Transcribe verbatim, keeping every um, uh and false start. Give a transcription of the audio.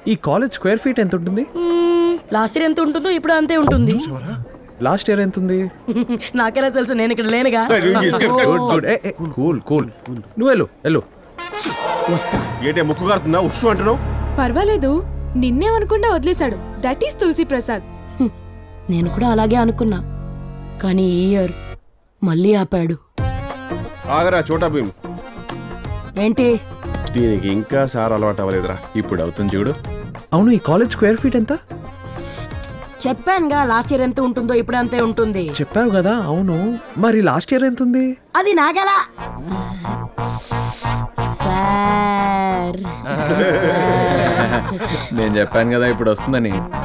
ఈ college square feet ఎంత ఉంటుంది? లాస్ట్ ఇయర్ ఎంత ఉంటుందో ఇప్పుడు అంతే ఉంటుంది. లాస్ట్ ఇయర్ ఎంత ఉంది? నాకెలా తెలుసు, నేను ఇక్కడ లేనుగా. Good good. ఏ కూల్ కూల్. నువ్వు వెళ్ళు వెళ్ళు. వస్తా. ఏంటే ముక్కు కారుతుందా? ఉష్ అంటున్నావు. పర్వాలేదు, నిన్నేమనుకుండా వదిలేశాడు. That is Tulasi Prasad. Hmm. నేను కూడా అలాగే అనుకున్నా, కానీ ఈ ఇయర్ మళ్ళీ ఆపాడు. ఆగరా చోటా భీమ్. ఏంటి? దీనికి ఇంకా సార్ అలవాటు అవ్వలేదురా. ఇప్పుడు అవుతుంది చూడు. అవును, ఈ కాలేజ్ స్క్వేర్ ఫీట్ ఎంత? చెప్పానుగా లాస్ట్ ఇయర్ ఎంత ఉంటుందో ఇప్పుడు అంతే ఉంటుంది. చెప్పావు కదా. అవును, మరి లాస్ట్ ఇయర్ ఎంత ఉంది? అది నాగలా సార్. నేను చెప్పాను కదా ఇప్పుడు వస్తుందని.